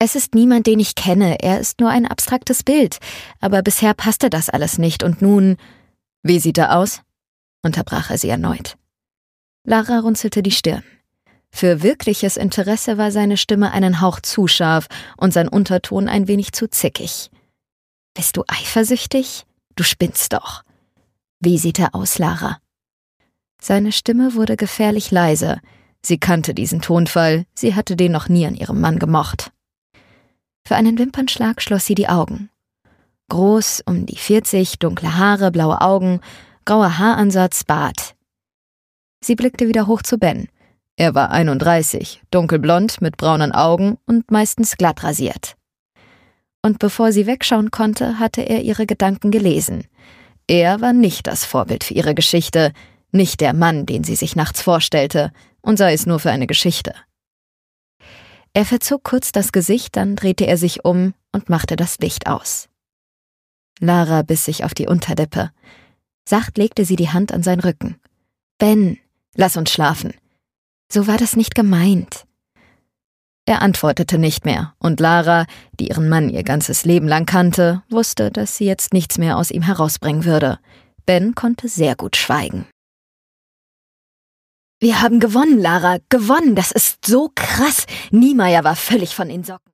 Es ist niemand, den ich kenne, er ist nur ein abstraktes Bild, aber bisher passte das alles nicht und nun… »Wie sieht er aus?« unterbrach er sie erneut. Lara runzelte die Stirn. Für wirkliches Interesse war seine Stimme einen Hauch zu scharf und sein Unterton ein wenig zu zickig. »Bist du eifersüchtig? Du spinnst doch.« »Wie sieht er aus, Lara?« Seine Stimme wurde gefährlich leise. Sie kannte diesen Tonfall, sie hatte den noch nie an ihrem Mann gemocht. Für einen Wimpernschlag schloss sie die Augen. Groß, um die 40, dunkle Haare, blaue Augen, grauer Haaransatz, Bart. Sie blickte wieder hoch zu Ben. Er war 31, dunkelblond mit braunen Augen und meistens glatt rasiert. Und bevor sie wegschauen konnte, hatte er ihre Gedanken gelesen. Er war nicht das Vorbild für ihre Geschichte, nicht der Mann, den sie sich nachts vorstellte, und sei es nur für eine Geschichte. Er verzog kurz das Gesicht, dann drehte er sich um und machte das Licht aus. Lara biss sich auf die Unterlippe. Sacht legte sie die Hand an seinen Rücken. »Ben, lass uns schlafen.« »So war das nicht gemeint.« Er antwortete nicht mehr, und Lara, die ihren Mann ihr ganzes Leben lang kannte, wusste, dass sie jetzt nichts mehr aus ihm herausbringen würde. Ben konnte sehr gut schweigen. »Wir haben gewonnen, Lara, gewonnen, das ist so krass. Niemeyer war völlig von den Socken.«